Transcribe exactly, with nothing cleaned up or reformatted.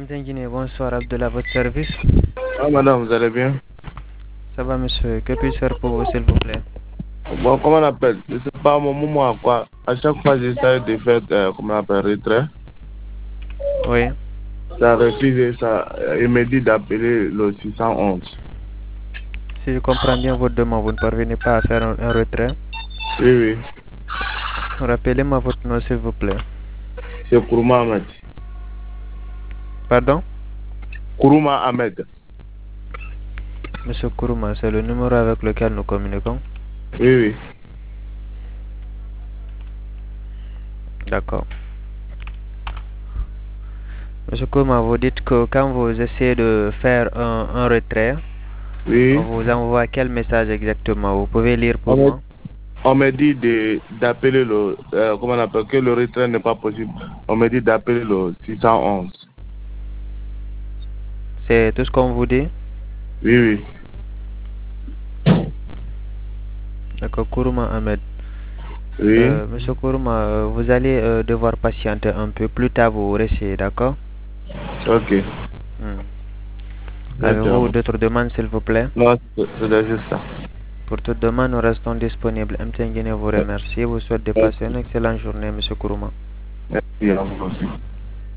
Guinée, bonsoir Abdullah, votre service. Ah madame, vous allez bien? Ça va monsieur, que puis-je faire pour vous s'il vous plaît? Bon, comment on appelle? Je sais pas, mon moment à quoi. À chaque fois, j'essaie de faire, euh, comment on appelle, retrait. Oui. Ça refuse et ça, euh, il me dit d'appeler le six cent onze. Si je comprends bien votre demande, vous ne parvenez pas à faire un, un retrait. Oui, oui. Rappelez-moi votre nom s'il vous plaît. C'est Kourouma Ahmed. Pardon? Kourouma Ahmed. Monsieur Kourouma, c'est le numéro avec lequel nous communiquons. Oui, oui. D'accord. Monsieur Kourouma, vous dites que quand vous essayez de faire un, un retrait, on Oui. vous envoie quel message exactement? Vous pouvez lire pour On me, moi? on me dit de- d'appeler le, euh, comment on appelle, que le retrait n'est pas possible. On me dit d'appeler le six cent onze. C'est tout ce qu'on vous dit? Oui, oui. D'accord, Kourouma Ahmed. Oui. Euh, Monsieur Kourouma, euh, vous allez euh, devoir patienter un peu. Plus tard, vous réessayez, d'accord? Ok. Hmm. Avez-vous D'accord. d'autres demandes, s'il vous plaît? Non, c'est c'est juste ça. Pour toute demande, nous restons disponibles. M T N Guinée vous remercie et vous souhaite de passer une excellente journée, Monsieur Kourouma. Merci à vous aussi.